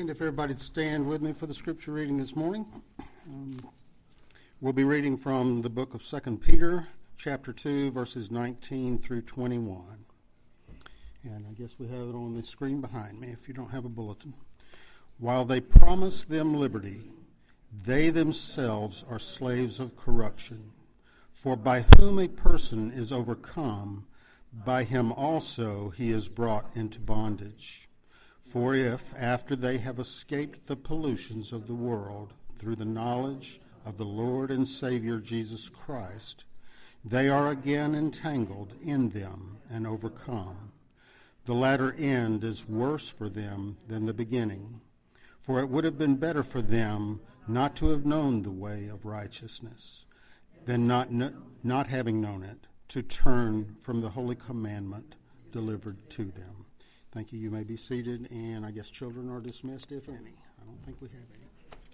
And if everybody'd stand with me for the scripture reading this morning. We'll be reading from the book of 2 Peter, chapter 2, verses 19 through 21. And I guess we have it on the screen behind me if you don't have a bulletin. While they promise them liberty, they themselves are slaves of corruption. For by whom a person is overcome, by him also he is brought into bondage. For if, after they have escaped the pollutions of the world through the knowledge of the Lord and Savior Jesus Christ, they are again entangled in them and overcome, the latter end is worse for them than the beginning. For it would have been better for them not to have known the way of righteousness, than not having known it, to turn from the holy commandment delivered to them. Thank you. You may be seated, and I guess children are dismissed, if any. I don't think we have any.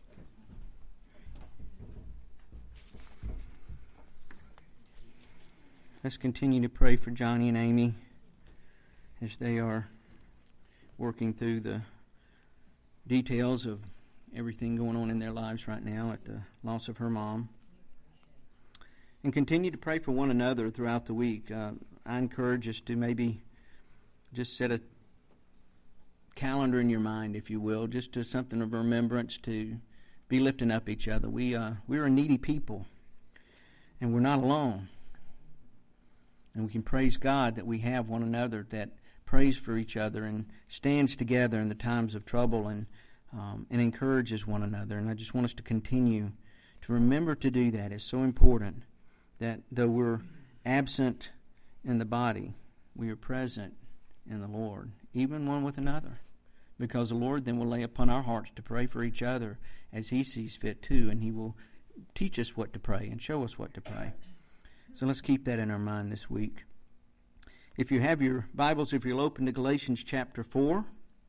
Let's continue to pray for Johnny and Amy as they are working through the details of everything going on in their lives right now at the loss of her mom. And continue to pray for one another throughout the week. I encourage us to maybe just set a calendar in your mind, if you will, just to something of remembrance to be lifting up each other. We're a needy people, and we're not alone. And we can praise God that we have one another that prays for each other and stands together in the times of trouble and encourages one another. And I just want us to continue to remember to do that. It's so important that though we're absent in the body, we are present in the Lord, even one with another. Because the Lord then will lay upon our hearts to pray for each other as He sees fit too, and He will teach us what to pray and show us what to pray. So let's keep that in our mind this week. If you have your Bibles, if you'll open to Galatians chapter 4,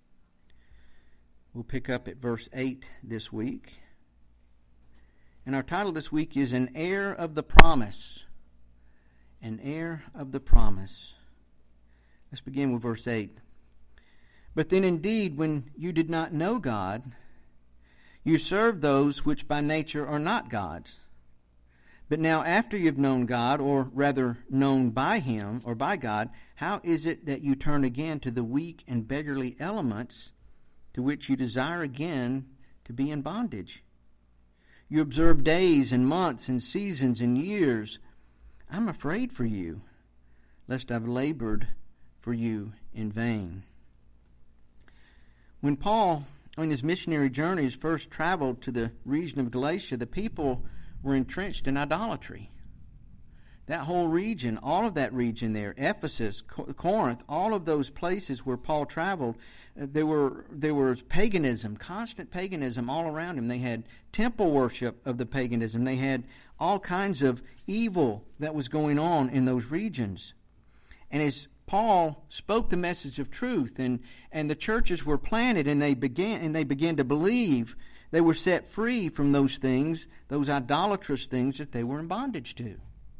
we'll pick up at verse 8 this week. And our title this week is An Heir of the Promise. An Heir of the Promise. Let's begin with verse 8. But then indeed, when you did not know God, you served those which by nature are not God's. But now after you've known God, or rather known by Him or by God, how is it that you turn again to the weak and beggarly elements to which you desire again to be in bondage? You observe days and months and seasons and years. I'm afraid for you, lest I've labored for you in vain. When Paul, on his missionary journeys, first traveled to the region of Galatia, the people were entrenched in idolatry. That whole region, all of that region there, Ephesus, Corinth, all of those places where Paul traveled, there was paganism, constant paganism all around him. They had temple worship of the paganism. They had all kinds of evil that was going on in those regions. And as Paul spoke the message of truth, and the churches were planted, and they began to believe. They were set free from those things, those idolatrous things that they were in bondage to.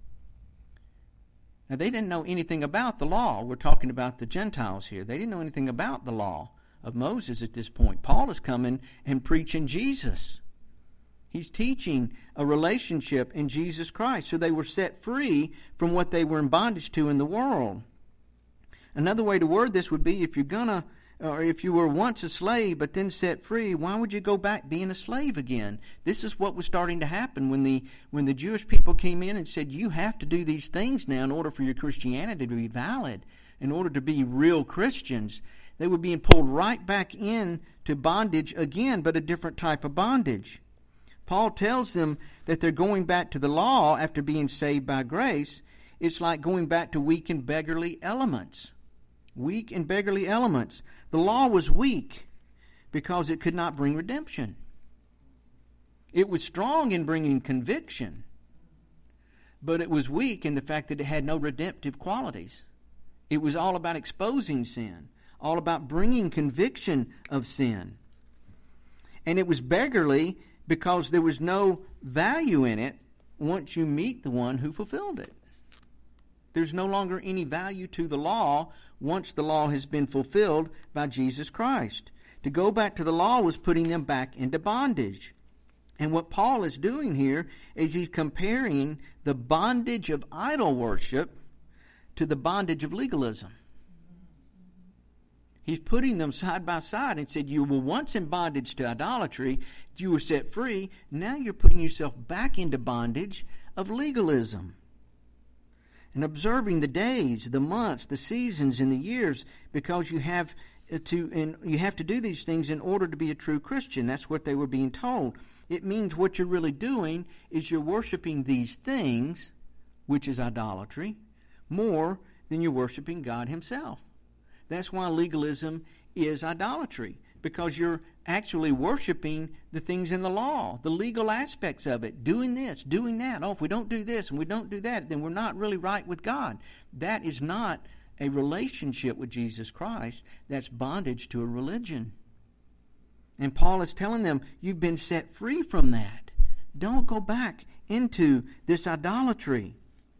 Now, they didn't know anything about the law. We're talking about the Gentiles here. They didn't know anything about the law of Moses at this point. Paul is coming and preaching Jesus. He's teaching a relationship in Jesus Christ. So they were set free from what they were in bondage to in the world. Another way to word this would be if you were once a slave but then set free, why would you go back being a slave again? This is what was starting to happen when the Jewish people came in and said, you have to do these things now in order for your Christianity to be valid, in order to be real Christians. They were being pulled right back into bondage again, but a different type of bondage. Paul tells them that they're going back to the law after being saved by grace. It's like going back to weak and beggarly elements. Weak and beggarly elements. The law was weak because it could not bring redemption. It was strong in bringing conviction, but it was weak in the fact that it had no redemptive qualities. It was all about exposing sin, all about bringing conviction of sin. And it was beggarly because there was no value in it once you meet the one who fulfilled it. There's no longer any value to the law once the law has been fulfilled by Jesus Christ. To go back to the law was putting them back into bondage. And what Paul is doing here is he's comparing the bondage of idol worship to the bondage of legalism. He's putting them side by side and said, you were once in bondage to idolatry, you were set free, now you're putting yourself back into bondage of legalism. And observing the days, the months, the seasons, and the years, because you have to do these things in order to be a true Christian. That's what they were being told. It means what you're really doing is you're worshiping these things, which is idolatry, more than you're worshiping God himself. That's why legalism is idolatry, because you're actually worshiping the things in the law, the legal aspects of it, doing this, doing that. Oh, if we don't do this and we don't do that, then we're not really right with God. That is not a relationship with Jesus Christ. That's bondage to a religion. And Paul is telling them, you've been set free from that. Don't go back into this idolatry.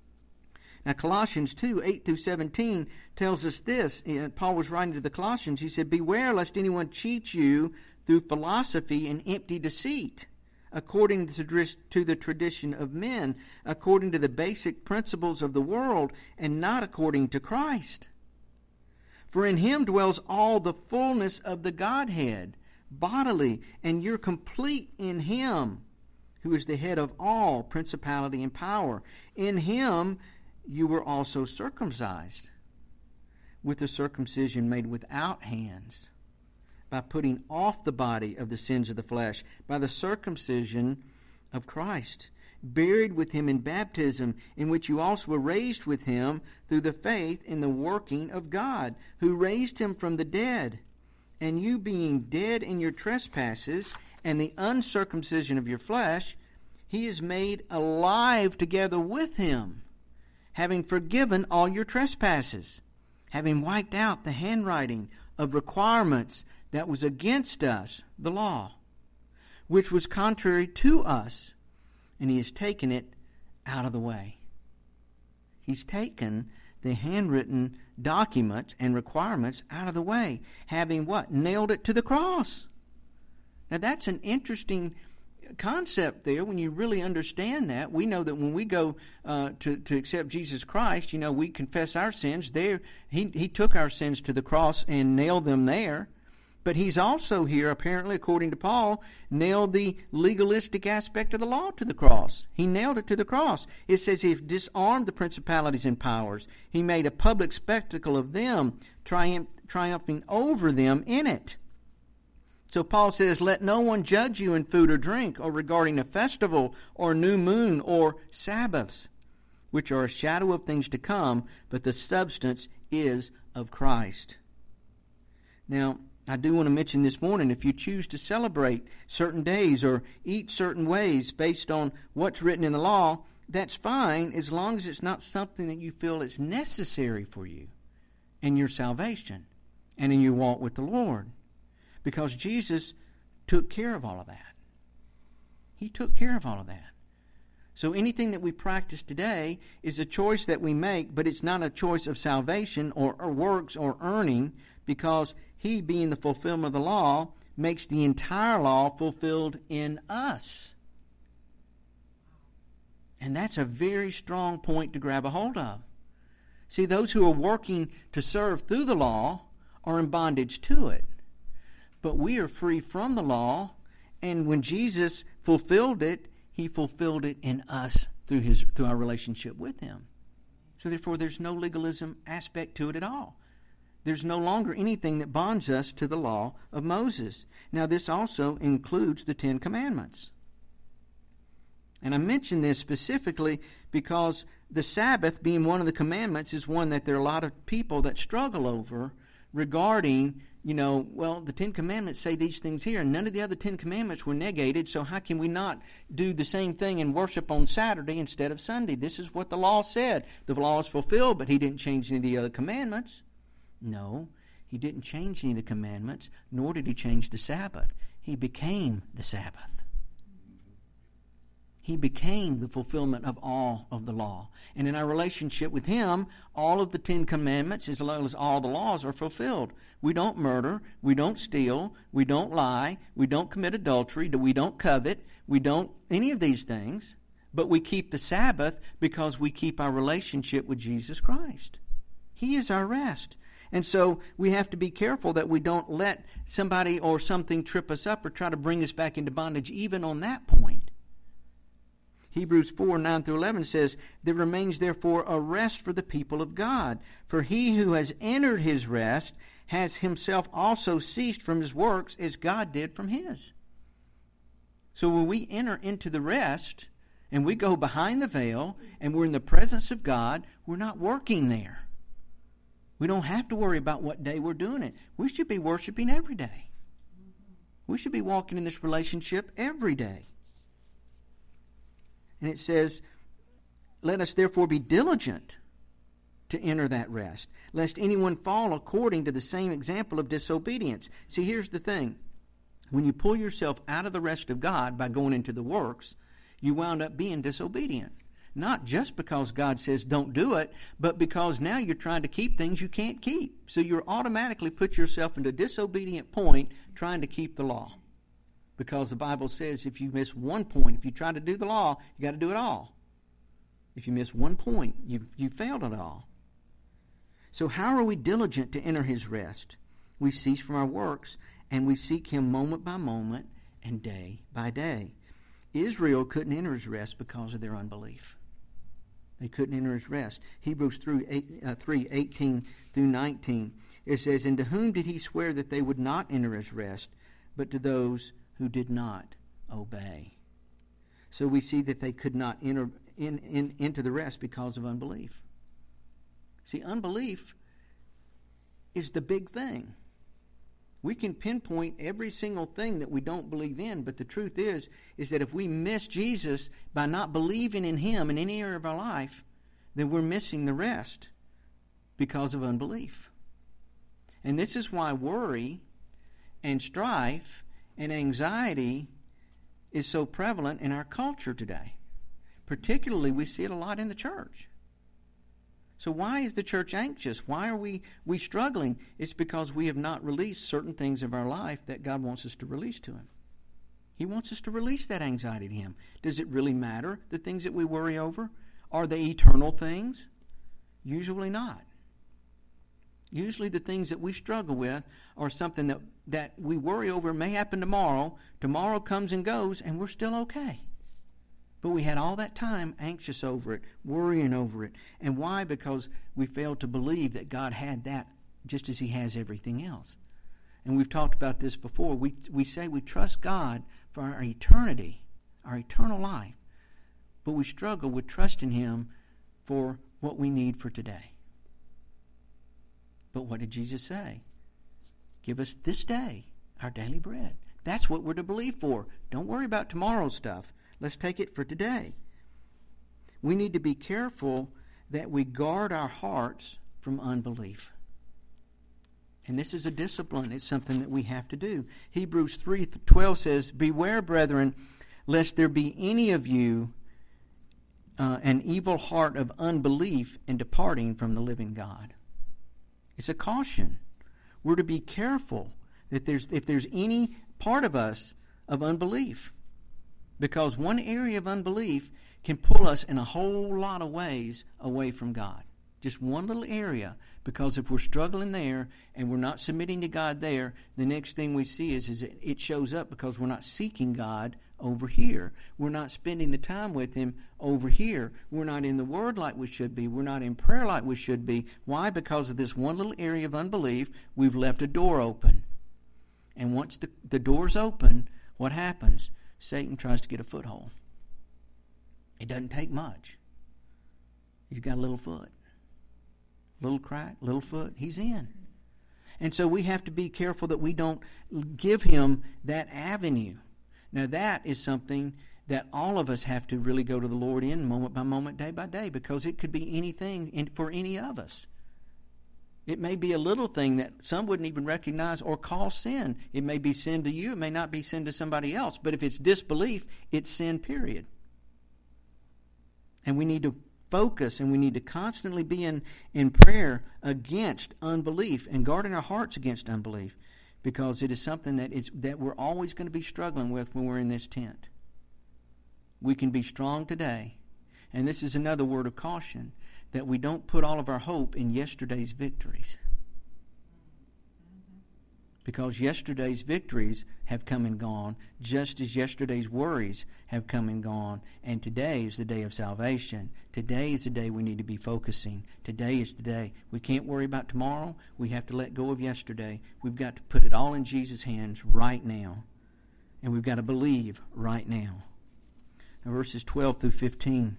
Now, Colossians 2, 8 through 17 tells us this. Paul was writing to the Colossians. He said, beware lest anyone cheat you through philosophy and empty deceit, according to the tradition of men, according to the basic principles of the world, and not according to Christ. For in him dwells all the fullness of the Godhead, bodily, and you're complete in him, who is the head of all principality and power. In him you were also circumcised, with the circumcision made without hands, by putting off the body of the sins of the flesh, by the circumcision of Christ, buried with him in baptism, in which you also were raised with him through the faith in the working of God, who raised him from the dead. And you being dead in your trespasses and the uncircumcision of your flesh, he is made alive together with him, having forgiven all your trespasses, having wiped out the handwriting of requirements that was against us, the law, which was contrary to us, and he has taken it out of the way. He's taken the handwritten documents and requirements out of the way, having what? Nailed it to the cross. Now that's an interesting concept there when you really understand that. We know that when we go to accept Jesus Christ, we confess our sins. There, he took our sins to the cross and nailed them there. But he's also here, apparently, according to Paul, nailed the legalistic aspect of the law to the cross. He nailed it to the cross. It says he disarmed the principalities and powers. He made a public spectacle of them, triumphing over them in it. So Paul says, let no one judge you in food or drink, or regarding a festival, or new moon, or Sabbaths, which are a shadow of things to come, but the substance is of Christ. Now, I do want to mention this morning, if you choose to celebrate certain days or eat certain ways based on what's written in the law, that's fine as long as it's not something that you feel is necessary for you in your salvation and in your walk with the Lord. Because Jesus took care of all of that. He took care of all of that. So anything that we practice today is a choice that we make, but it's not a choice of salvation or works or earning, because he, being the fulfillment of the law, makes the entire law fulfilled in us. And that's a very strong point to grab a hold of. See, those who are working to serve through the law are in bondage to it. But we are free from the law, and when Jesus fulfilled it, he fulfilled it in us through our relationship with him. So therefore, there's no legalism aspect to it at all. There's no longer anything that bonds us to the law of Moses. Now, this also includes the Ten Commandments. And I mention this specifically because the Sabbath, being one of the commandments, is one that there are a lot of people that struggle over regarding, the Ten Commandments say these things here, and none of the other Ten Commandments were negated, so how can we not do the same thing and worship on Saturday instead of Sunday? This is what the law said. The law is fulfilled, but he didn't change any of the other commandments. No, he didn't change any of the commandments, nor did he change the Sabbath. He became the Sabbath. He became the fulfillment of all of the law. And in our relationship with Him, all of the 10 Commandments, as well as all the laws, are fulfilled. We don't murder. We don't steal. We don't lie. We don't commit adultery. We don't covet. We don't any of these things. But we keep the Sabbath because we keep our relationship with Jesus Christ. He is our rest. And so we have to be careful that we don't let somebody or something trip us up or try to bring us back into bondage even on that point. Hebrews 4:9-11 says, "There remains therefore a rest for the people of God. For he who has entered his rest has himself also ceased from his works as God did from his." So when we enter into the rest and we go behind the veil and we're in the presence of God, we're not working there. We don't have to worry about what day we're doing it. We should be worshiping every day. We should be walking in this relationship every day. And it says, "Let us therefore be diligent to enter that rest, lest anyone fall according to the same example of disobedience." See, here's the thing. When you pull yourself out of the rest of God by going into the works, you wound up being disobedient. Not just because God says don't do it, but because now you're trying to keep things you can't keep. So you're automatically put yourself into a disobedient point trying to keep the law. Because the Bible says if you miss one point, if you try to do the law, you got to do it all. If you miss one point, you failed it all. So how are we diligent to enter His rest? We cease from our works, and we seek Him moment by moment and day by day. Israel couldn't enter His rest because of their unbelief. They couldn't enter His rest. Hebrews 3:18-19, it says, "And to whom did He swear that they would not enter His rest, but to those who did not obey?" So we see that they could not enter into the rest because of unbelief. See, unbelief is the big thing. We can pinpoint every single thing that we don't believe in, but the truth is that if we miss Jesus by not believing in Him in any area of our life, then we're missing the rest because of unbelief. And this is why worry and strife and anxiety is so prevalent in our culture today. Particularly, we see it a lot in the church. So why is the church anxious? Why are we struggling? It's because we have not released certain things of our life that God wants us to release to Him. He wants us to release that anxiety to Him. Does it really matter, the things that we worry over? Are they eternal things? Usually not. Usually the things that we struggle with are something that we worry over may happen tomorrow. Tomorrow comes and goes, and we're still okay. But we had all that time anxious over it, worrying over it. And why? Because we failed to believe that God had that just as He has everything else. And we've talked about this before. We say we trust God for our eternity, our eternal life. But we struggle with trusting Him for what we need for today. But what did Jesus say? Give us this day our daily bread. That's what we're to believe for. Don't worry about tomorrow's stuff. Let's take it for today. We need to be careful that we guard our hearts from unbelief. And this is a discipline. It's something that we have to do. Hebrews 3:12 says, "Beware, brethren, lest there be any of you an evil heart of unbelief in departing from the living God." It's a caution. We're to be careful that if there's any part of us of unbelief. Because one area of unbelief can pull us in a whole lot of ways away from God. Just one little area. Because if we're struggling there and we're not submitting to God there, the next thing we see is it shows up because we're not seeking God over here. We're not spending the time with Him over here. We're not in the Word like we should be. We're not in prayer like we should be. Why? Because of this one little area of unbelief, we've left a door open. And once the door's open, what happens? Satan tries to get a foothold. It doesn't take much. He's got a little foot. Little crack, little foot, he's in. And so we have to be careful that we don't give him that avenue. Now that is something that all of us have to really go to the Lord in moment by moment, day by day, because it could be anything for any of us. It may be a little thing that some wouldn't even recognize or call sin. It may be sin to you. It may not be sin to somebody else. But if it's disbelief, it's sin, period. And we need to focus, and we need to constantly be in prayer against unbelief and guarding our hearts against unbelief, because it is something that we're always going to be struggling with when we're in this tent. We can be strong today, and this is another word of caution, that we don't put all of our hope in yesterday's victories. Because yesterday's victories have come and gone, just as yesterday's worries have come and gone. And today is the day of salvation. Today is the day we need to be focusing. Today is the day. We can't worry about tomorrow. We have to let go of yesterday. We've got to put it all in Jesus' hands right now. And we've got to believe right now. Now, verses 12 through 15.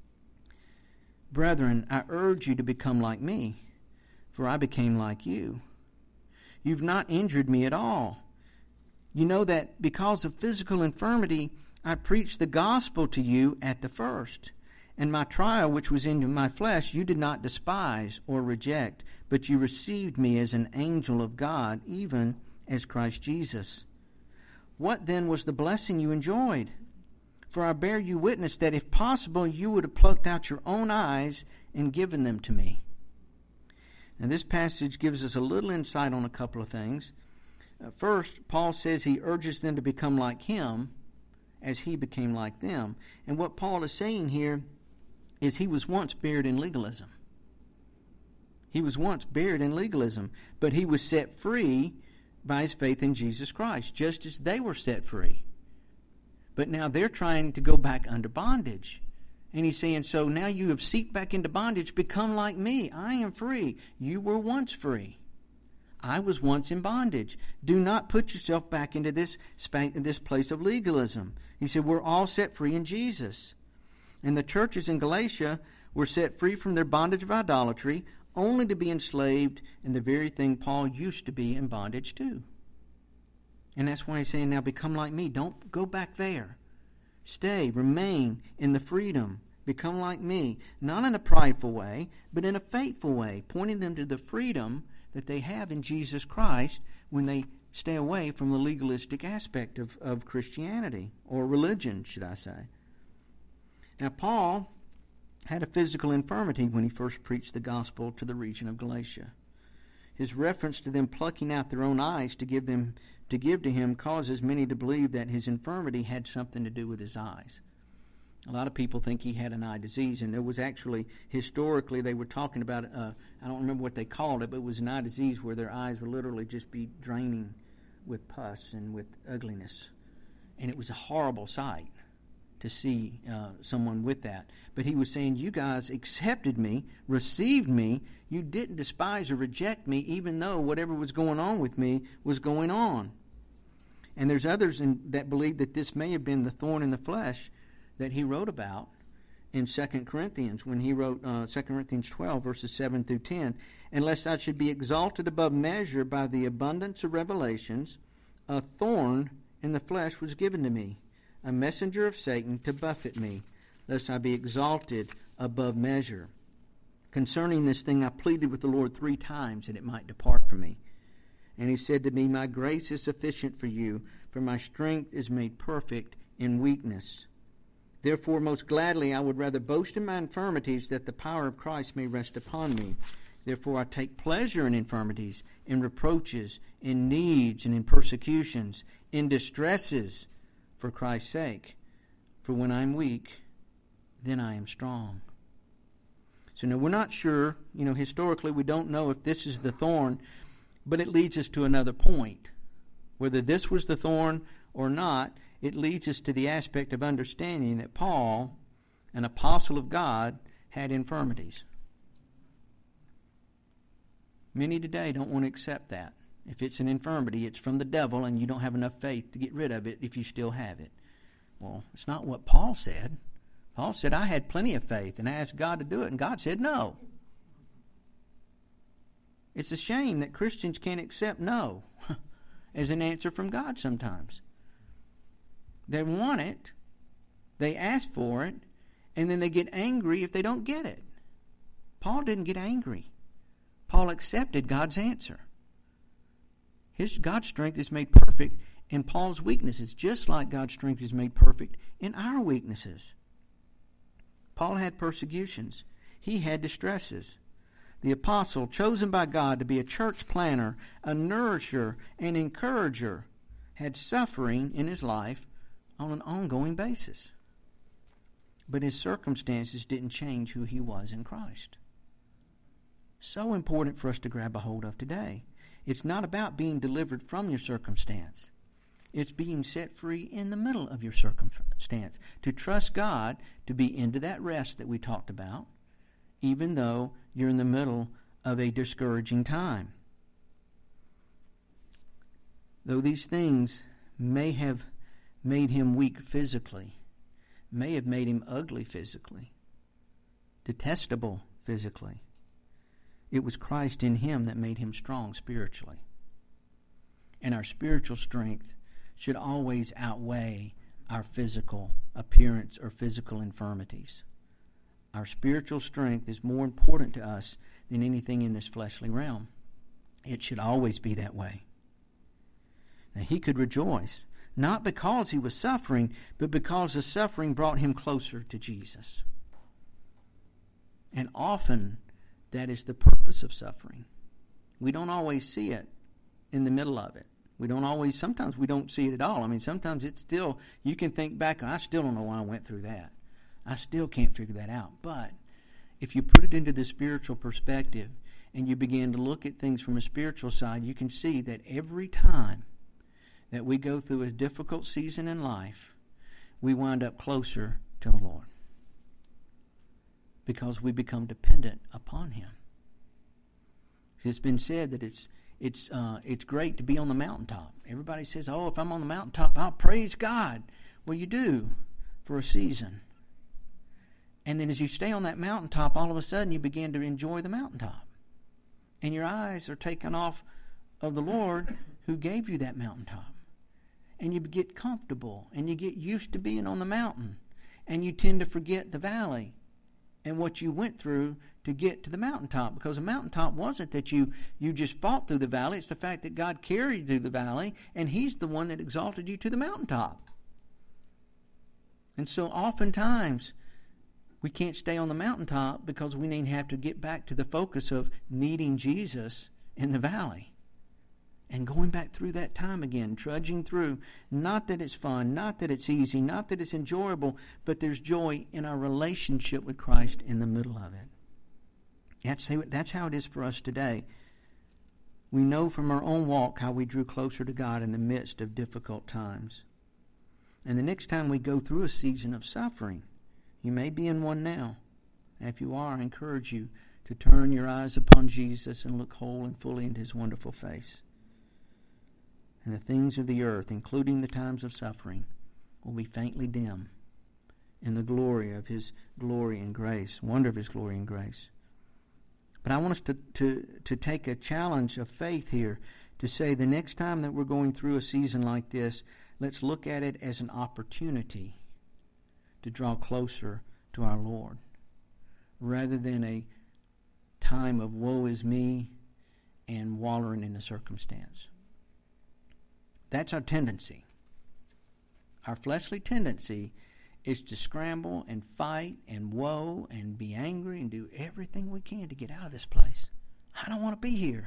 Brethren, I urge you to become like me, for I became like you. You've not injured me at all. You know that because of physical infirmity, I preached the gospel to you at the first. And my trial, which was in my flesh, you did not despise or reject, but you received me as an angel of God, even as Christ Jesus. What then was the blessing you enjoyed? For I bear you witness that if possible, you would have plucked out your own eyes and given them to me. Now, this passage gives us a little insight on a couple of things. First, Paul says he urges them to become like him as he became like them. And what Paul is saying here is he was once buried in legalism. He was once buried in legalism, but he was set free by his faith in Jesus Christ, just as they were set free. But now they're trying to go back under bondage. And he's saying, so now you have seeped back into bondage, become like me. I am free. You were once free. I was once in bondage. Do not put yourself back into this place of legalism. He said, we're all set free in Jesus. And the churches in Galatia were set free from their bondage of idolatry, only to be enslaved in the very thing Paul used to be in bondage to. And that's why he's saying, now become like me. Don't go back there. Stay, remain in the freedom. Become like me, not in a prideful way, but in a faithful way, pointing them to the freedom that they have in Jesus Christ when they stay away from the legalistic aspect of Christianity, or religion, should I say. Now, Paul had a physical infirmity when he first preached the gospel to the region of Galatia. His reference to them plucking out their own eyes to give to him causes many to believe that his infirmity had something to do with his eyes. A lot of people think he had an eye disease, and there was actually, historically, they were talking about, I don't remember what they called it, but it was an eye disease where their eyes would literally just be draining with pus and with ugliness. And it was a horrible sight to see someone with that. But he was saying, you guys accepted me, received me, you didn't despise or reject me, even though whatever was going on with me was going on. And there's others that believe that this may have been the thorn in the flesh that he wrote about in 2 Corinthians, when he wrote 2 Corinthians 12, verses 7 through 10. Unless I should be exalted above measure by the abundance of revelations, a thorn in the flesh was given to me, a messenger of Satan to buffet me, lest I be exalted above measure. Concerning this thing I pleaded with the Lord 3 times that it might depart from me. And he said to me, my grace is sufficient for you, for my strength is made perfect in weakness. Therefore, most gladly I would rather boast in my infirmities, that the power of Christ may rest upon me. Therefore I take pleasure in infirmities, in reproaches, in needs, and in persecutions, in distresses, for Christ's sake. For when I am weak, then I am strong. So now we're not sure, historically we don't know if this is the thorn, but it leads us to another point. Whether this was the thorn or not, it leads us to the aspect of understanding that Paul, an apostle of God, had infirmities. Many today don't want to accept that. If it's an infirmity, it's from the devil, and you don't have enough faith to get rid of it if you still have it. Well, it's not what Paul said. Paul said, I had plenty of faith, and I asked God to do it, and God said no. It's a shame that Christians can't accept no as an answer from God sometimes. They want it, they ask for it, and then they get angry if they don't get it. Paul didn't get angry. Paul accepted God's answer. God's strength is made perfect in Paul's weaknesses, just like God's strength is made perfect in our weaknesses. Paul had persecutions. He had distresses. The apostle, chosen by God to be a church planner, a nourisher, and encourager, had suffering in his life on an ongoing basis. But his circumstances didn't change who he was in Christ. So important for us to grab a hold of today. It's not about being delivered from your circumstance. It's being set free in the middle of your circumstance. To trust God to be into that rest that we talked about, even though you're in the middle of a discouraging time. Though these things may have made him weak physically, may have made him ugly physically, detestable physically, it was Christ in him that made him strong spiritually. And our spiritual strength should always outweigh our physical appearance or physical infirmities. Our spiritual strength is more important to us than anything in this fleshly realm. It should always be that way. Now, he could rejoice, not because he was suffering, but because the suffering brought him closer to Jesus. And often, that is the purpose of suffering. We don't always see it in the middle of it. Sometimes we don't see it at all. I mean, sometimes it's still, you can think back, I still don't know why I went through that. I still can't figure that out. But if you put it into the spiritual perspective and you begin to look at things from a spiritual side, you can see that every time that we go through a difficult season in life, we wind up closer to the Lord. Because we become dependent upon Him. It's been said that it's great to be on the mountaintop. Everybody says, "Oh, if I'm on the mountaintop, I'll praise God." Well, you do for a season, and then as you stay on that mountaintop, all of a sudden you begin to enjoy the mountaintop, and your eyes are taken off of the Lord who gave you that mountaintop, and you get comfortable, and you get used to being on the mountain, and you tend to forget the valley and what you went through to get to the mountaintop. Because the mountaintop wasn't that you just fought through the valley. It's the fact that God carried you through the valley, and He's the one that exalted you to the mountaintop. And so oftentimes we can't stay on the mountaintop because we have to get back to the focus of needing Jesus in the valley. And going back through that time again, trudging through. Not that it's fun, not that it's easy, not that it's enjoyable, but there's joy in our relationship with Christ in the middle of it. That's how it is for us today. We know from our own walk how we drew closer to God in the midst of difficult times. And the next time we go through a season of suffering, you may be in one now. And if you are, I encourage you to turn your eyes upon Jesus and look whole and fully into His wonderful face. And the things of the earth, including the times of suffering, will be faintly dim in the glory of His glory and grace, wonder of His glory and grace. But I want us to take a challenge of faith here to say the next time that we're going through a season like this, let's look at it as an opportunity to draw closer to our Lord, rather than a time of woe is me and wallowing in the circumstance. That's our tendency. Our fleshly tendency is to scramble and fight and woe and be angry and do everything we can to get out of this place. I don't want to be here.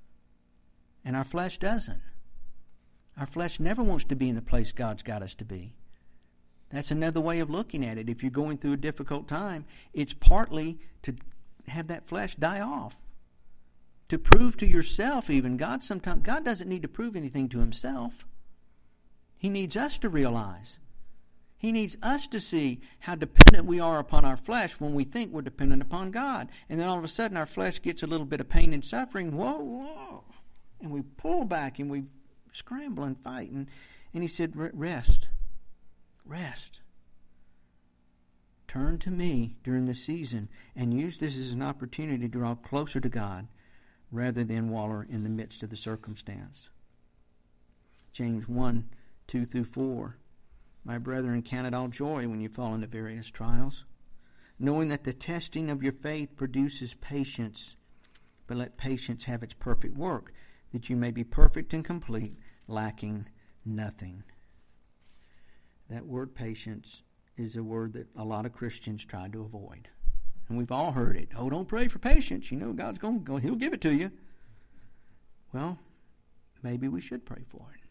And our flesh doesn't. Our flesh never wants to be in the place God's got us to be. That's another way of looking at it. If you're going through a difficult time, it's partly to have that flesh die off. To prove to yourself even. God doesn't need to prove anything to Himself. He needs us to realize. He needs us to see how dependent we are upon our flesh when we think we're dependent upon God. And then all of a sudden our flesh gets a little bit of pain and suffering. Whoa. And we pull back and we scramble and fight. And He said, rest. Turn to me during the season and use this as an opportunity to draw closer to God, rather than wallow in the midst of the circumstance. James 1, 2 through 4. My brethren, count it all joy when you fall into various trials, knowing that the testing of your faith produces patience, but let patience have its perfect work, that you may be perfect and complete, lacking nothing. That word patience is a word that a lot of Christians try to avoid. And we've all heard it. Oh, don't pray for patience. You know God's going to go. He'll give it to you. Well, maybe we should pray for it.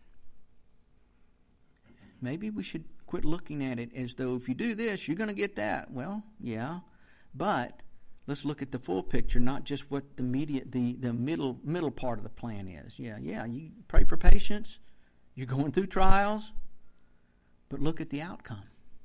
Maybe we should quit looking at it as though if you do this, you're going to get that. Well, yeah. But let's look at the full picture, not just what the middle part of the plan is. Yeah, you pray for patience. You're going through trials. But look at the outcome.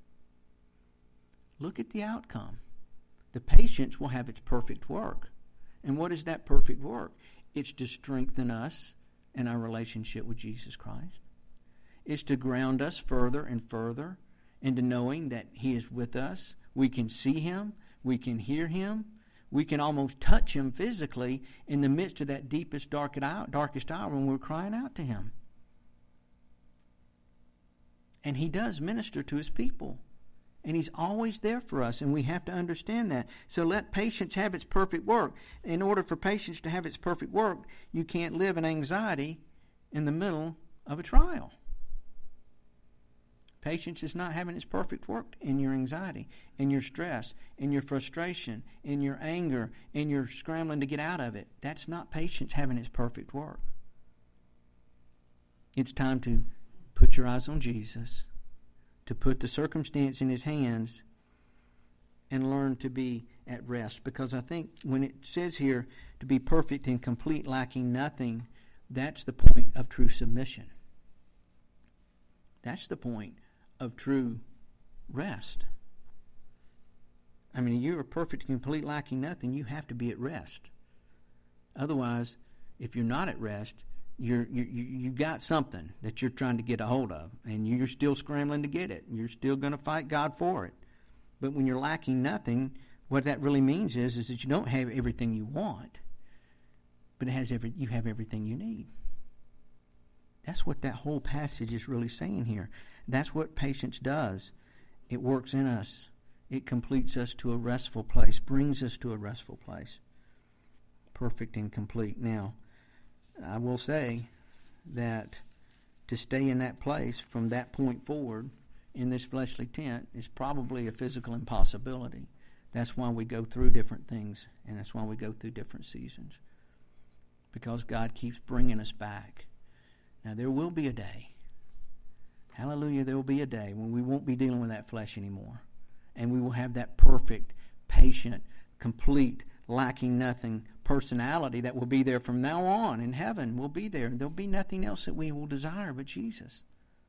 Look at the outcome. The patience will have its perfect work. And what is that perfect work? It's to strengthen us in our relationship with Jesus Christ. It's to ground us further and further into knowing that He is with us. We can see Him. We can hear Him. We can almost touch Him physically in the midst of that deepest, darkest hour when we're crying out to Him. And He does minister to His people. And He's always there for us, and we have to understand that. So let patience have its perfect work. In order for patience to have its perfect work, you can't live in anxiety in the middle of a trial. Patience is not having its perfect work in your anxiety, in your stress, in your frustration, in your anger, in your scrambling to get out of it. That's not patience having its perfect work. It's time to put your eyes on Jesus, to put the circumstance in His hands, and learn to be at rest. Because I think when it says here to be perfect and complete, lacking nothing, that's the point of true submission. That's the point of true rest. I mean, you are perfect, complete, lacking nothing. You have to be at rest. Otherwise, if you're not at rest, you got something that you're trying to get a hold of, and you're still scrambling to get it. You're still going to fight God for it. But when you're lacking nothing, what that really means is that you don't have everything you want, but you have everything you need. That's what that whole passage is really saying here. That's what patience does. It works in us. It completes us to a restful place, brings us to a restful place. Perfect and complete. Now, I will say that to stay in that place from that point forward in this fleshly tent is probably a physical impossibility. That's why we go through different things, and that's why we go through different seasons. Because God keeps bringing us back. Now, there will be a day. Hallelujah, there will be a day when we won't be dealing with that flesh anymore. And we will have that perfect, patient, complete, lacking nothing personality that will be there from now on in heaven. Will be there. There'll be nothing else that we will desire but Jesus.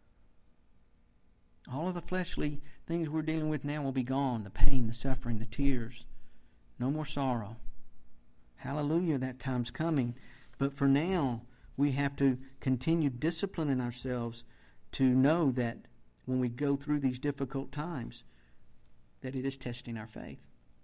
All of the fleshly things we're dealing with now will be gone. The pain, the suffering, the tears. No more sorrow. Hallelujah, that time's coming. But for now, we have to continue disciplining ourselves to know that when we go through these difficult times, that it is testing our faith.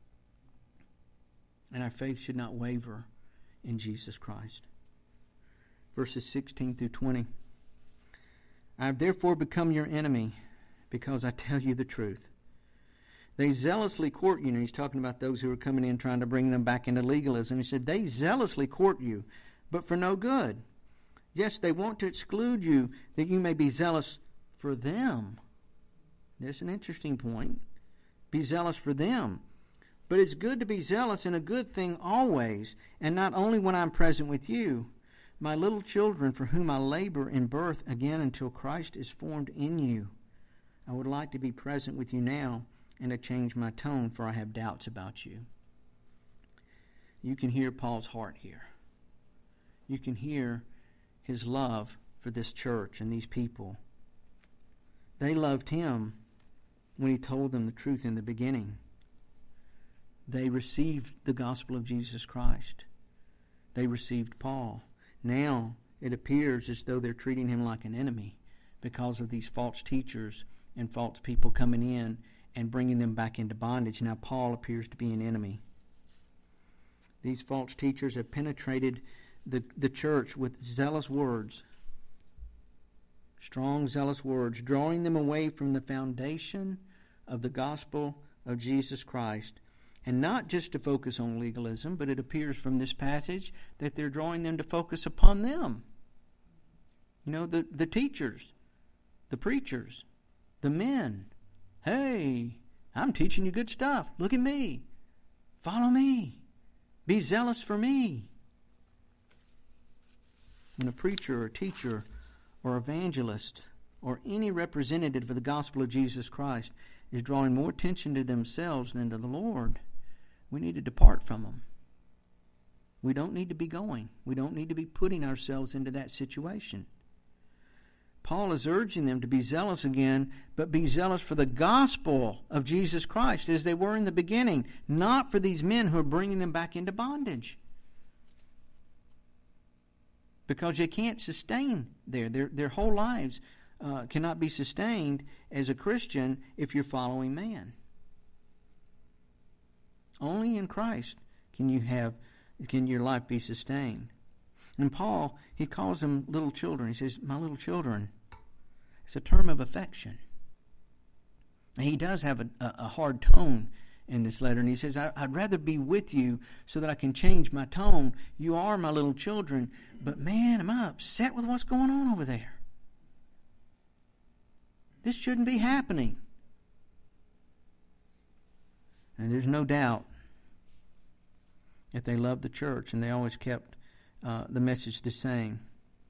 And our faith should not waver in Jesus Christ. Verses 16 through 20. I have therefore become your enemy because I tell you the truth. They zealously court you. And he's talking about those who are coming in trying to bring them back into legalism. He said, they zealously court you, but for no good. Yes, they want to exclude you that you may be zealous for them. There's an interesting point. Be zealous for them. But it's good to be zealous in a good thing always, and not only when I'm present with you. My little children, for whom I labor in birth again until Christ is formed in you. I would like to be present with you now and to change my tone, for I have doubts about you. You can hear Paul's heart here. You can hear his love for this church and these people. They loved him when he told them the truth in the beginning. They received the gospel of Jesus Christ. They received Paul. Now it appears as though they're treating him like an enemy because of these false teachers and false people coming in and bringing them back into bondage. Now Paul appears to be an enemy. These false teachers have penetrated the church with zealous words, strong, zealous words, drawing them away from the foundation of the gospel of Jesus Christ. And not just to focus on legalism, but it appears from this passage that they're drawing them to focus upon them. You know, the teachers, the preachers, the men Hey, I'm teaching you good stuff. Look at me. Follow me. Be zealous for me. When a preacher or teacher or evangelist or any representative of the gospel of Jesus Christ is drawing more attention to themselves than to the Lord, we need to depart from them. We don't need to be going. We don't need to be putting ourselves into that situation. Paul is urging them to be zealous again, but be zealous for the gospel of Jesus Christ as they were in the beginning, not for these men who are bringing them back into bondage. Because you can't sustain there. Their whole lives cannot be sustained as a Christian if you're following man. Only in Christ can your life be sustained. And Paul, he calls them little children. He says, my little children. It's a term of affection. And he does have a hard tone in this letter. And he says, I'd rather be with you so that I can change my tone. You are my little children. But man, am I upset with what's going on over there. This shouldn't be happening. And there's no doubt that they loved the church and they always kept the message the same.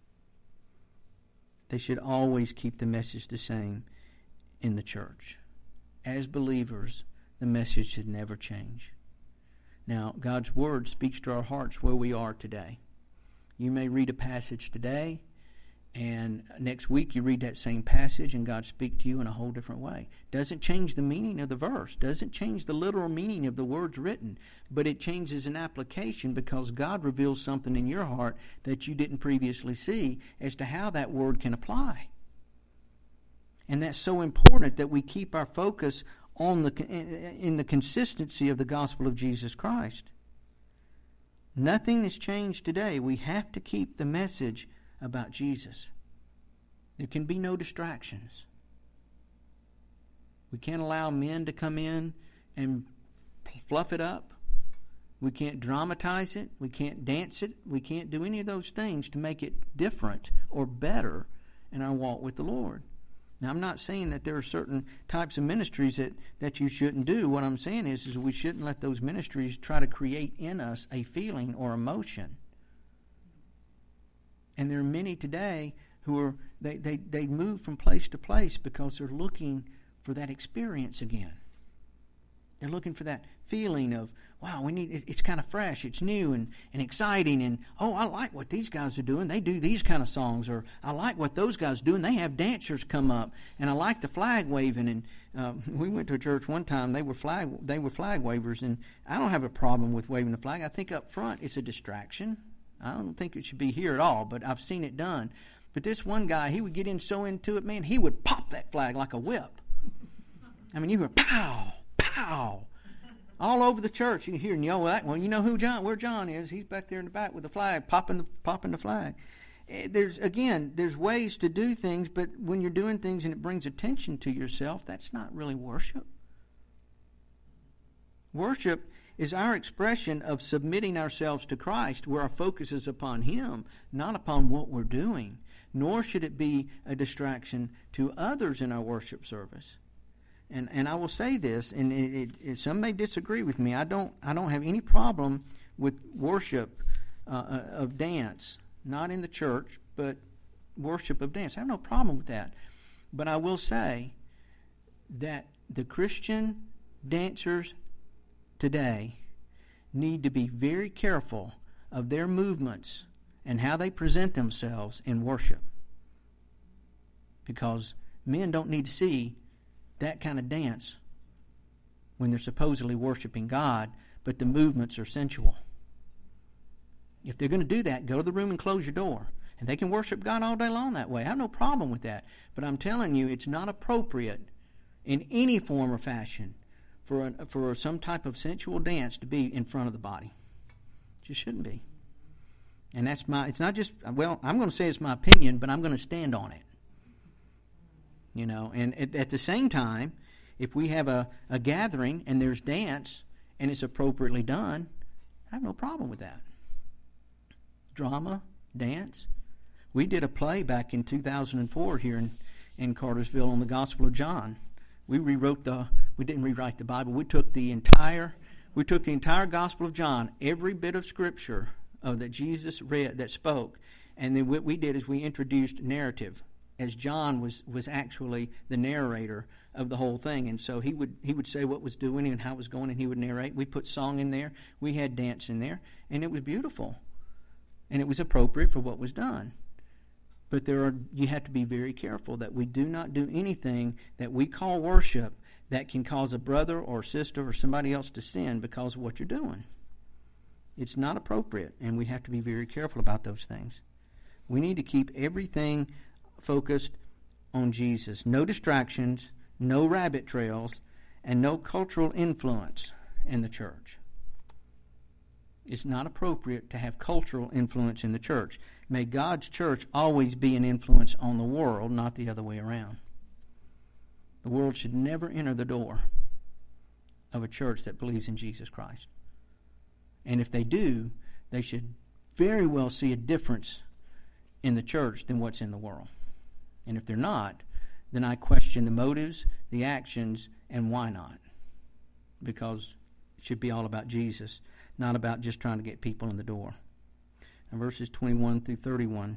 They should always keep the message the same in the church. As believers, the message should never change. Now, God's Word speaks to our hearts where we are today. You may read a passage today, and next week you read that same passage and God speaks to you in a whole different way. Doesn't change the meaning of the verse. Doesn't change the literal meaning of the words written. But it changes an application because God reveals something in your heart that you didn't previously see as to how that word can apply. And that's so important that we keep our focus on in the consistency of the gospel of Jesus Christ. Nothing has changed today. We have to keep the message about Jesus. There can be no distractions. We can't allow men to come in and fluff it up. We can't dramatize it. We can't dance it. We can't do any of those things to make it different or better in our walk with the Lord. Now, I'm not saying that there are certain types of ministries that you shouldn't do. What I'm saying is we shouldn't let those ministries try to create in us a feeling or emotion. And there are many today who are they move from place to place because they're looking for that experience again. They're looking for that feeling of, wow, it's kind of fresh, it's new and exciting, and oh, I like what these guys are doing. They do these kind of songs, or I like what those guys do, and they have dancers come up, and I like the flag waving. And we went to a church one time. They were flag wavers, and I don't have a problem with waving the flag. I think up front it's a distraction. I don't think it should be here at all, but I've seen it done. But this one guy, he would get so into it, man, he would pop that flag like a whip. I mean, you hear pow, pow, all over the church. You can hear and yell that. Well, you know where John is. He's back there in the back with the flag, popping the flag. There's ways to do things, but when you're doing things and it brings attention to yourself, that's not really worship. Worship is our expression of submitting ourselves to Christ, where our focus is upon Him, not upon what we're doing. Nor should it be a distraction to others in our worship service. And I will say this, and some may disagree with me. I don't have any problem with worship of dance, not in the church, but worship of dance. I have no problem with that. But I will say that the Christian dancers today need to be very careful of their movements and how they present themselves in worship. Because men don't need to see that kind of dance when they're supposedly worshiping God, but the movements are sensual. If they're going to do that, go to the room and close your door. And they can worship God all day long that way. I have no problem with that. But I'm telling you, it's not appropriate in any form or fashion for some type of sensual dance to be in front of the body. It just shouldn't be. And it's not just, well, I'm going to say it's my opinion, but I'm going to stand on it. You know, and at the same time, if we have a gathering and there's dance and it's appropriately done, I have no problem with that. Drama, dance. We did a play back in 2004 here in Cartersville on the Gospel of John. We didn't rewrite the Bible. We took the entire Gospel of John, every bit of Scripture that Jesus read, that spoke, and then what we did is we introduced narrative, as John was actually the narrator of the whole thing. And so he would say what was doing and how it was going, and he would narrate. We put song in there. We had dance in there, and it was beautiful. And it was appropriate for what was done. But you have to be very careful that we do not do anything that we call worship that can cause a brother or sister or somebody else to sin because of what you're doing. It's not appropriate, and we have to be very careful about those things. We need to keep everything focused on Jesus. No distractions, no rabbit trails, and no cultural influence in the church. It's not appropriate to have cultural influence in the church. May God's church always be an influence on the world, not the other way around. The world should never enter the door of a church that believes in Jesus Christ. And if they do, they should very well see a difference in the church than what's in the world. And if they're not, then I question the motives, the actions, and why not. Because it should be all about Jesus, not about just trying to get people in the door. And verses 21 through 31.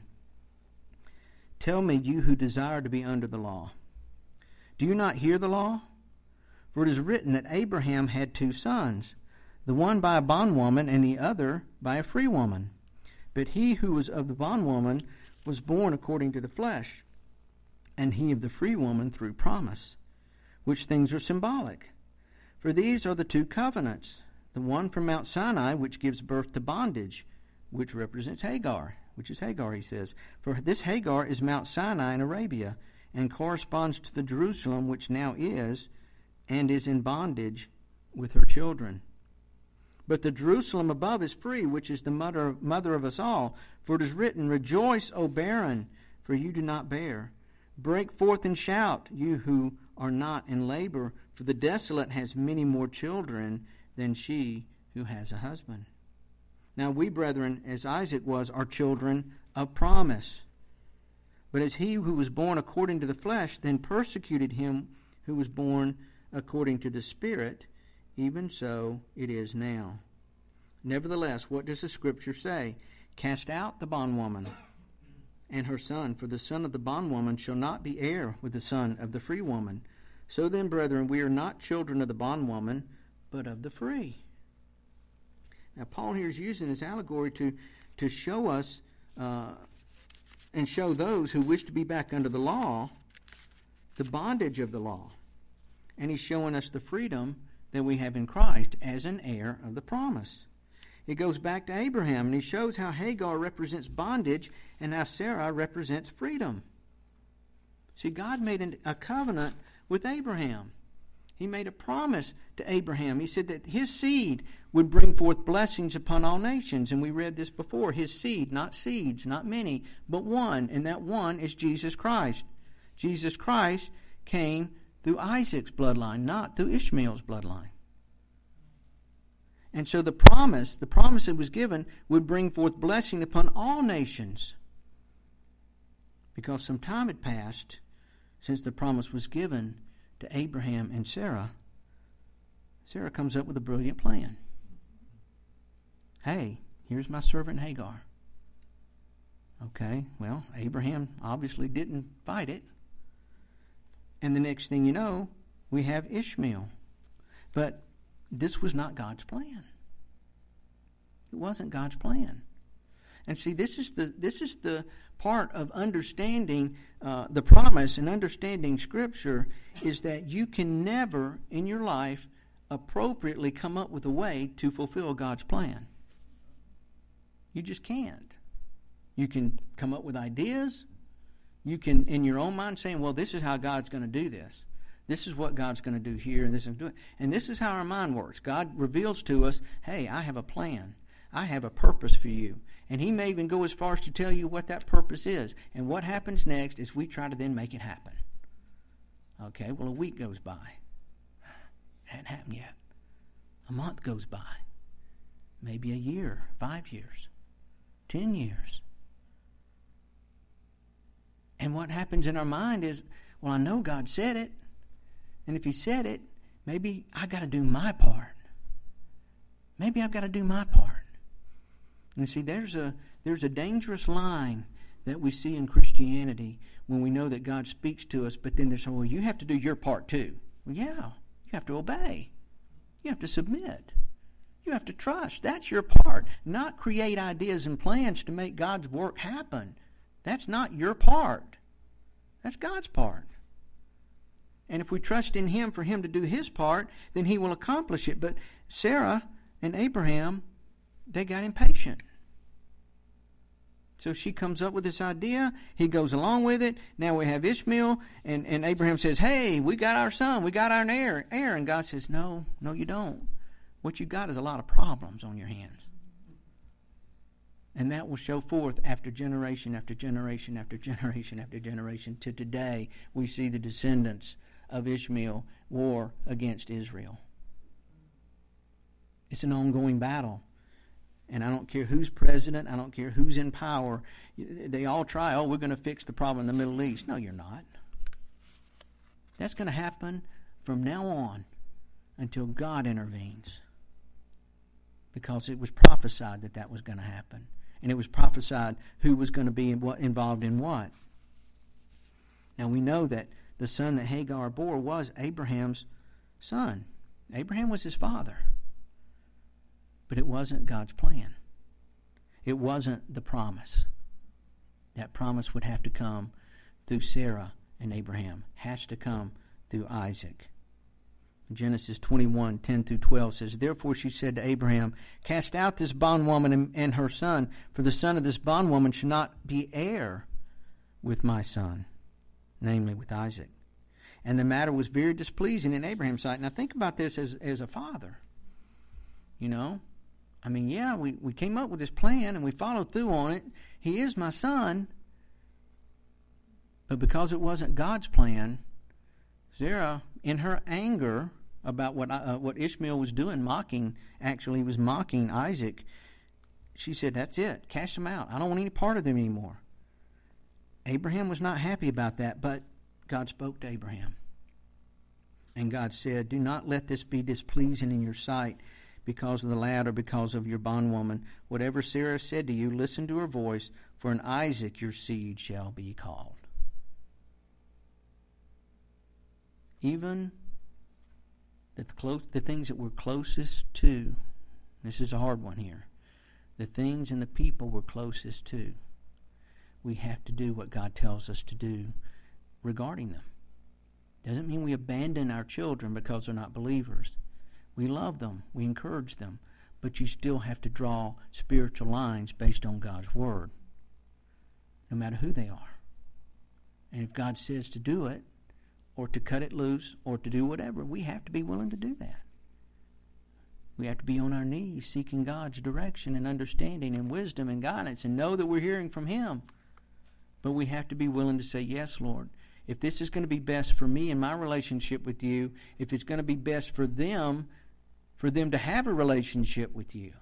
Tell me, you who desire to be under the law, do you not hear the law? For it is written that Abraham had 2 sons, the one by a bondwoman and the other by a free woman. But he who was of the bondwoman was born according to the flesh, and he of the free woman through promise, which things are symbolic. For these are the 2 covenants, the one from Mount Sinai, which gives birth to bondage, which represents Hagar, which is Hagar, he says. For this Hagar is Mount Sinai in Arabia, and corresponds to the Jerusalem which now is, and is in bondage with her children. But the Jerusalem above is free, which is the mother of us all. For it is written, Rejoice, O barren, for you do not bear. Break forth and shout, you who are not in labor, for the desolate has many more children than she who has a husband. Now we, brethren, as Isaac was, are children of promise. But as he who was born according to the flesh then persecuted him who was born according to the Spirit, even so it is now. Nevertheless, what does the Scripture say? Cast out the bondwoman and her son, for the son of the bondwoman shall not be heir with the son of the free woman. So then, brethren, we are not children of the bondwoman, but of the free. Now, Paul here is using this allegory to show us and show those who wish to be back under the law the bondage of the law. And he's showing us the freedom that we have in Christ as an heir of the promise. It goes back to Abraham, and he shows how Hagar represents bondage and how Sarah represents freedom. See, God made a covenant with Abraham. He made a promise to Abraham. He said that his seed would bring forth blessings upon all nations. And we read this before. His seed, not seeds, not many, but one. And that one is Jesus Christ. Jesus Christ came through Isaac's bloodline, not through Ishmael's bloodline. And so the promise that was given would bring forth blessing upon all nations. Because some time had passed since the promise was given to Abraham and Sarah. Sarah comes up with a brilliant plan. Hey, here's my servant Hagar. Okay, well, Abraham obviously didn't fight it. And the next thing you know, we have Ishmael. But this was not God's plan. It wasn't God's plan. And see, this is the part of understanding the promise and understanding Scripture, is that you can never in your life appropriately come up with a way to fulfill God's plan. You just can't. You can come up with ideas. You can, in your own mind, saying, well, this is how God's going to do this. This is what God's going to do here, and this is doing. And this is how our mind works. God reveals to us, hey, I have a plan. I have a purpose for you. And He may even go as far as to tell you what that purpose is. And what happens next is we try to then make it happen. Okay, well, a week goes by. It hadn't happened yet. A month goes by. Maybe a year, 5 years, 10 years. And what happens in our mind is, well, I know God said it. And if he said it, maybe I got to do my part. Maybe I've got to do my part. And see, there's a dangerous line that we see in Christianity when we know that God speaks to us, but then there's, well, you have to do your part too. Well, yeah, you have to obey. You have to submit. You have to trust. That's your part. Not create ideas and plans to make God's work happen. That's not your part. That's God's part. And if we trust in Him for Him to do His part, then He will accomplish it. But Sarah and Abraham, they got impatient. So she comes up with this idea. He goes along with it. Now we have Ishmael, and Abraham says, hey, we got our son. We got our heir. And God says, no, you don't. What you got is a lot of problems on your hands. And that will show forth after generation after generation after generation after generation. To today, we see the descendants of Ishmael war against Israel. It's an ongoing battle. And I don't care who's president. I don't care who's in power. They all try, we're going to fix the problem in the Middle East. No, you're not. That's going to happen from now on until God intervenes. Because it was prophesied that was going to happen. And it was prophesied who was going to be involved in what. Now we know that the son that Hagar bore was Abraham's son. Abraham was his father. But it wasn't God's plan. It wasn't the promise. That promise would have to come through Sarah and Abraham. Has to come through Isaac. Genesis 21:10-12 says, therefore she said to Abraham, cast out this bondwoman and her son, for the son of this bondwoman should not be heir with my son, namely with Isaac. And the matter was very displeasing in Abraham's sight. Now think about this as a father. You know? I mean, yeah, we came up with this plan and we followed through on it. He is my son. But because it wasn't God's plan, Sarah, in her anger about what Ishmael was doing, he was mocking Isaac, she said, that's it, cast him out. I don't want any part of them anymore. Abraham was not happy about that, but God spoke to Abraham. And God said, do not let this be displeasing in your sight because of the lad or because of your bondwoman. Whatever Sarah said to you, listen to her voice, for in Isaac your seed shall be called. Even the things that we're closest to, this is a hard one here, the things and the people we're closest to, we have to do what God tells us to do regarding them. Doesn't mean we abandon our children because they're not believers. We love them, we encourage them, but you still have to draw spiritual lines based on God's Word, no matter who they are. And if God says to do it, or to cut it loose, or to do whatever, we have to be willing to do that. We have to be on our knees seeking God's direction and understanding and wisdom and guidance and know that we're hearing from Him. But we have to be willing to say, yes, Lord, if this is going to be best for me and my relationship with you, if it's going to be best for them to have a relationship with you.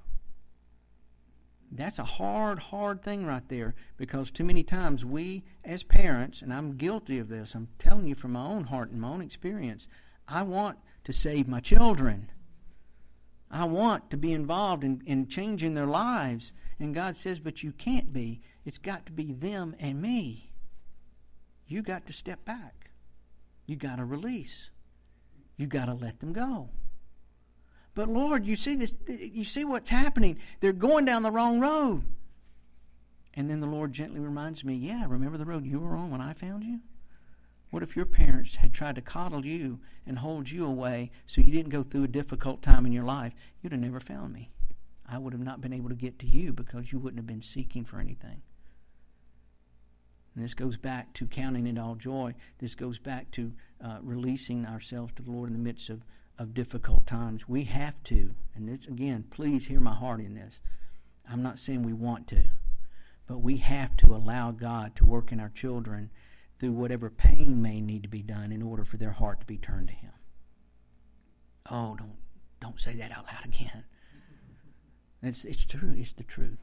That's a hard thing right there, because too many times we as parents, and I'm guilty of this, I'm telling you from my own heart and my own experience, I want to save my children. I want to be involved in changing their lives. And God says, but you can't be. It's got to be them and me. You got to step back. You got to release. You got to let them go. But Lord, you see this. You see what's happening. They're going down the wrong road. And then the Lord gently reminds me, yeah, remember the road you were on when I found you? What if your parents had tried to coddle you and hold you away so you didn't go through a difficult time in your life? You'd have never found me. I would have not been able to get to you because you wouldn't have been seeking for anything. And this goes back to counting it all joy. This goes back to releasing ourselves to the Lord in the midst of difficult times. We have to, and this, again, please hear my heart in this. I'm not saying we want to, but we have to allow God to work in our children through whatever pain may need to be done in order for their heart to be turned to Him. Oh, don't say that out loud again. It's true. It's the truth.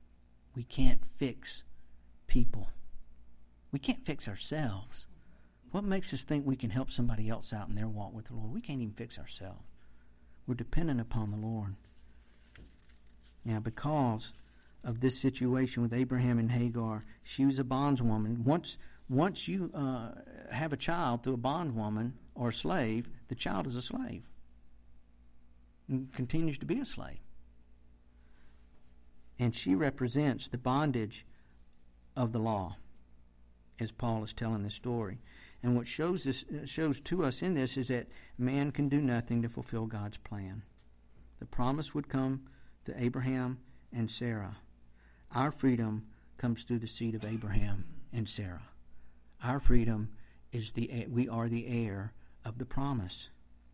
We can't fix people. We can't fix ourselves. What makes us think we can help somebody else out in their walk with the Lord? We can't even fix ourselves. We're dependent upon the Lord. Now, because of this situation with Abraham and Hagar, she was a bondswoman. Once you have a child through a bondwoman or a slave, the child is a slave and continues to be a slave. And she represents the bondage of the law, as Paul is telling this story. And what shows to us in this is that man can do nothing to fulfill God's plan. The promise would come to Abraham and Sarah. Our freedom comes through the seed of Abraham and Sarah. Our freedom is we are the heir of the promise.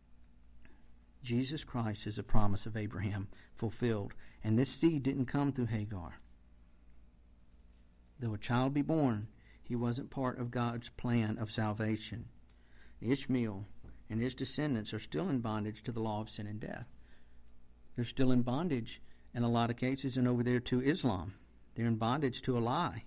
Jesus Christ is a promise of Abraham fulfilled. And this seed didn't come through Hagar. Though a child be born, he wasn't part of God's plan of salvation. Ishmael and his descendants are still in bondage to the law of sin and death. They're still in bondage in a lot of cases and over there to Islam. They're in bondage to a lie.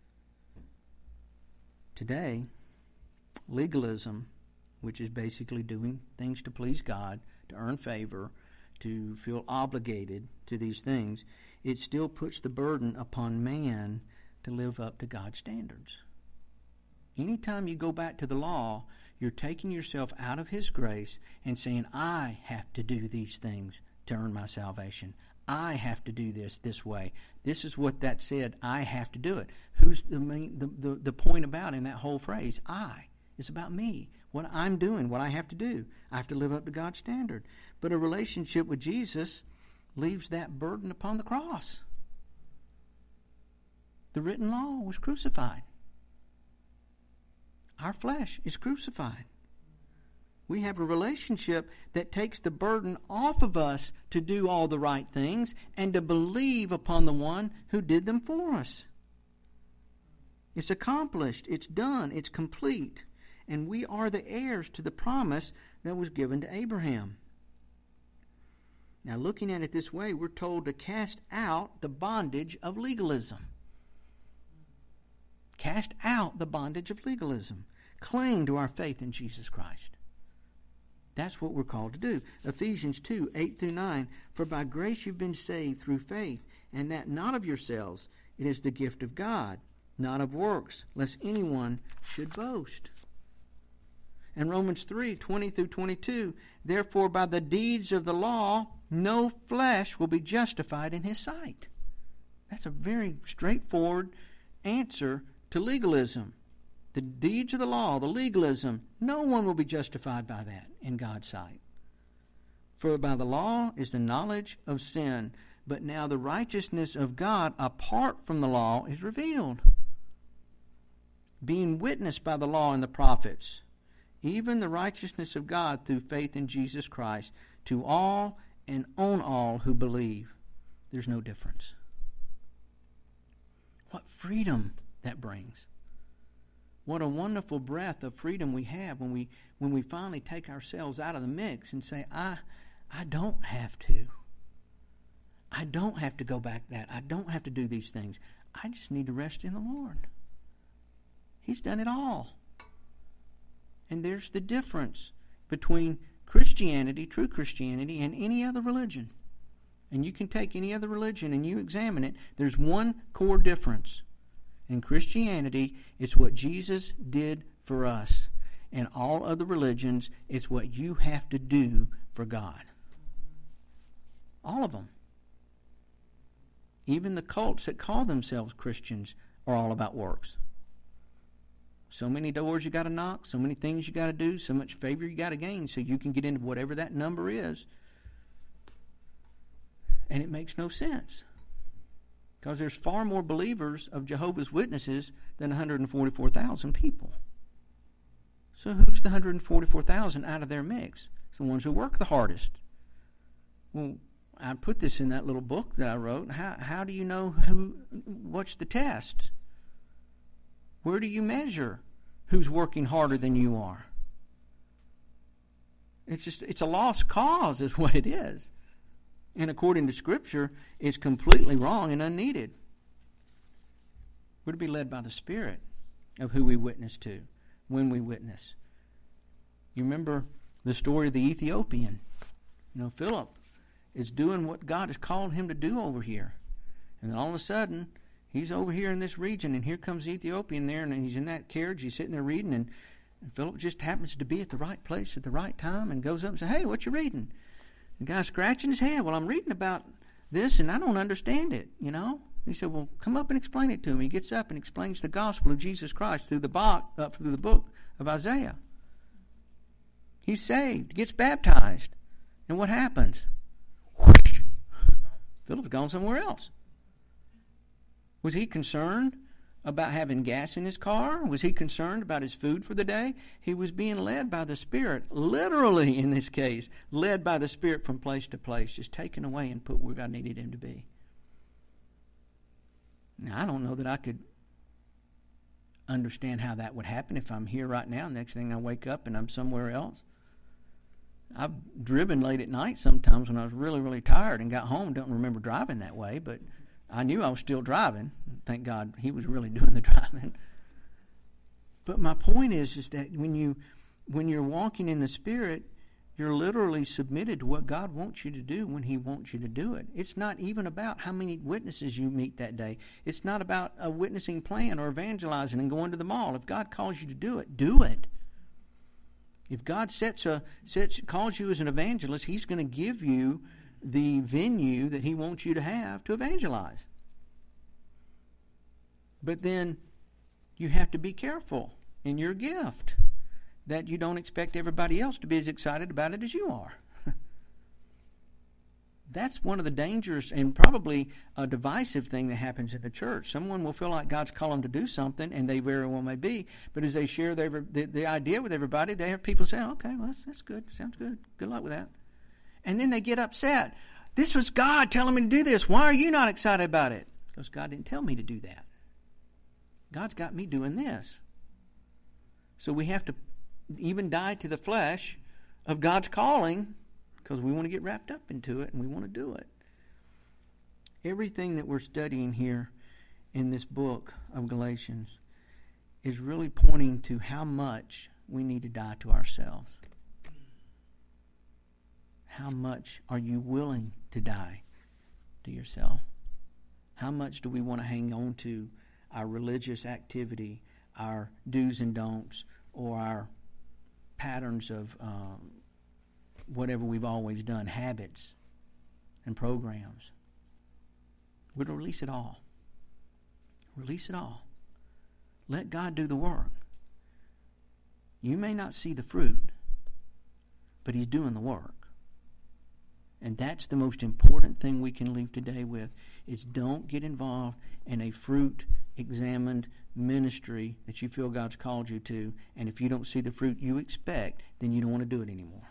Today, legalism, which is basically doing things to please God, to earn favor, to feel obligated to these things, it still puts the burden upon man to live up to God's standards. Anytime you go back to the law, you're taking yourself out of His grace and saying, I have to do these things to earn my salvation. I have to do this way. This is what that said. I have to do it. Who's the point about in that whole phrase? I. It's about me. What I'm doing, what I have to do. I have to live up to God's standard. But a relationship with Jesus leaves that burden upon the cross. The written law was crucified. Our flesh is crucified. We have a relationship that takes the burden off of us to do all the right things and to believe upon the one who did them for us. It's accomplished. It's done. It's complete. And we are the heirs to the promise that was given to Abraham. Now, looking at it this way, we're told to cast out the bondage of legalism. Cast out the bondage of legalism. Cling to our faith in Jesus Christ. That's what we're called to do. Ephesians 2, 8 through 9. For by grace you've been saved through faith, and that not of yourselves. It is the gift of God, not of works, lest anyone should boast. And Romans 3, 20 through 22. Therefore by the deeds of the law, no flesh will be justified in His sight. That's a very straightforward answer to legalism. The deeds of the law, the legalism, no one will be justified by that in God's sight. For by the law is the knowledge of sin, but now the righteousness of God apart from the law is revealed, being witnessed by the law and the prophets, even the righteousness of God through faith in Jesus Christ, to all and on all who believe. There's no difference. What freedom that brings. What a wonderful breath of freedom we have when we finally take ourselves out of the mix and say, I don't have to. I don't have to go back that. I don't have to do these things. I just need to rest in the Lord. He's done it all. And there's the difference between Christianity, true Christianity, and any other religion. And you can take any other religion and you examine it. There's one core difference. In Christianity, it's what Jesus did for us. In all other religions, it's what you have to do for God. All of them. Even the cults that call themselves Christians are all about works. So many doors you got to knock, so many things you got to do, so much favor you got to gain so you can get into whatever that number is. And it makes no sense. Because there's far more believers of Jehovah's Witnesses than 144,000 people. So who's the 144,000 out of their mix? It's the ones who work the hardest. Well, I put this in that little book that I wrote. How do you know what's the test? Where do you measure who's working harder than you are? It's a lost cause is what it is. And according to Scripture, it's completely wrong and unneeded. We're to be led by the Spirit of who we witness to. when we witness. You remember the story of the Ethiopian. Philip is doing what God has called him to do over here. And then all of a sudden, he's over here in this region, and here comes the Ethiopian there, and he's in that carriage, he's sitting there reading, and Philip just happens to be at the right place at the right time and goes up and says, "Hey, what you reading?" The guy's scratching his head. "Well, I'm reading about this, and I don't understand it, He said, "Well, come up and explain it to me." He gets up and explains the gospel of Jesus Christ through the book of Isaiah. He's saved, gets baptized. And what happens? Whoosh! Philip's gone somewhere else. Was he concerned about having gas in his car? Was he concerned about his food for the day? He was being led by the Spirit, literally in this case, led by the Spirit from place to place, just taken away and put where God needed him to be. Now, I don't know that I could understand how that would happen if I'm here right now. Next thing I wake up and I'm somewhere else. I've driven late at night sometimes when I was really, really tired and got home. Don't remember driving that way, but I knew I was still driving. Thank God he was really doing the driving. But my point is that when you're walking in the Spirit, you're literally submitted to what God wants you to do when he wants you to do it. It's not even about how many witnesses you meet that day. It's not about a witnessing plan or evangelizing and going to the mall. If God calls you to do it, do it. If God calls you as an evangelist, he's going to give you the venue that he wants you to have to evangelize. But then you have to be careful in your gift that you don't expect everybody else to be as excited about it as you are. That's one of the dangers and probably a divisive thing that happens in the church. Someone will feel like God's calling them to do something, and they very well may be, but as they share the idea with everybody, they have people say, "Okay, well, that's good. Sounds good. Good luck with that." And then they get upset. "This was God telling me to do this. Why are you not excited about it?" Because God didn't tell me to do that. God's got me doing this. So we have to even die to the flesh of God's calling, because we want to get wrapped up into it and we want to do it. Everything that we're studying here in this book of Galatians is really pointing to how much we need to die to ourselves. How much are you willing to die to yourself? How much do we want to hang on to our religious activity, our do's and don'ts, or our patterns of whatever we've always done, habits and programs? We're to release it all. Release it all. Let God do the work. You may not see the fruit, but he's doing the work. And that's the most important thing we can leave today with, is don't get involved in a fruit-examined ministry that you feel God's called you to, and if you don't see the fruit you expect, then you don't want to do it anymore.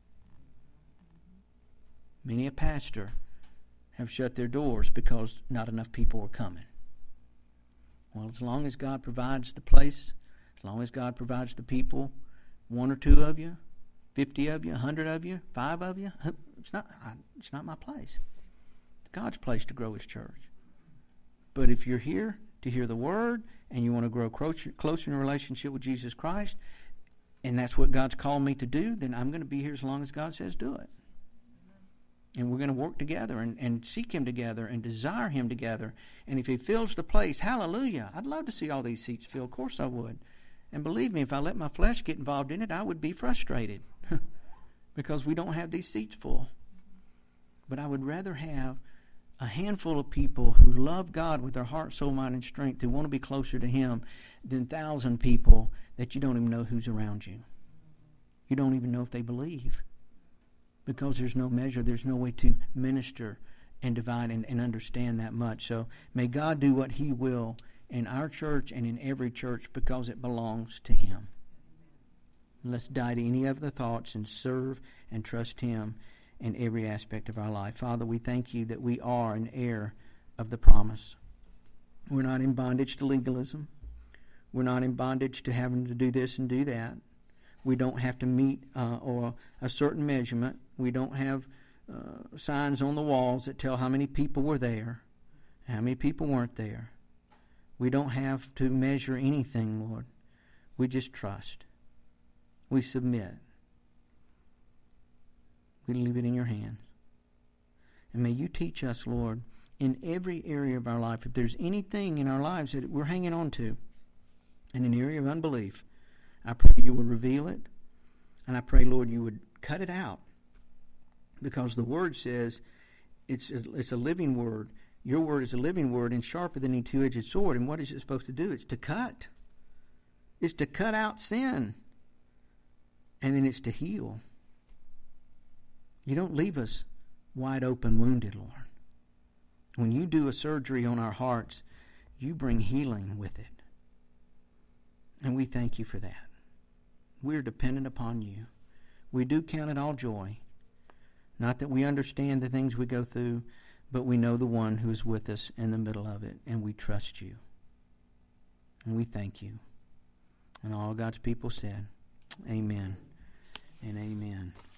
Many a pastor have shut their doors because not enough people were coming. Well, as long as God provides the place, as long as God provides the people, 1 or 2 of you, 50 of you, 100 of you, 5 of you, it's not my place. It's God's place to grow his church. But if you're here to hear the word and you want to grow closer in a relationship with Jesus Christ, and that's what God's called me to do, then I'm going to be here as long as God says do it. And we're going to work together and seek him together and desire him together. And if he fills the place, hallelujah. I'd love to see all these seats filled. Of course I would. And believe me, if I let my flesh get involved in it, I would be frustrated because we don't have these seats full. But I would rather have a handful of people who love God with their heart, soul, mind, and strength, who want to be closer to him, than 1,000 people that you don't even know who's around you. You don't even know if they believe. Because there's no measure, there's no way to minister and divide and understand that much. So may God do what he will in our church and in every church, because it belongs to him. Let's die to any other thoughts and serve and trust him in every aspect of our life. Father, we thank you that we are an heir of the promise. We're not in bondage to legalism. We're not in bondage to having to do this and do that. We don't have to meet or a certain measurement. We don't have signs on the walls that tell how many people were there, how many people weren't there. We don't have to measure anything, Lord. We just trust. We submit. We leave it in your hands. And may you teach us, Lord, in every area of our life, if there's anything in our lives that we're hanging on to, in an area of unbelief, I pray you would reveal it. And I pray, Lord, you would cut it out. Because the Word says it's a living Word. Your Word is a living Word and sharper than any two-edged sword. And what is it supposed to do? It's to cut. It's to cut out sin. And then it's to heal. You don't leave us wide open wounded, Lord. When you do a surgery on our hearts, you bring healing with it. And we thank you for that. We're dependent upon you. We do count it all joy. Not that we understand the things we go through, but we know the one who is with us in the middle of it, and we trust you. And we thank you. And all God's people said, amen and amen.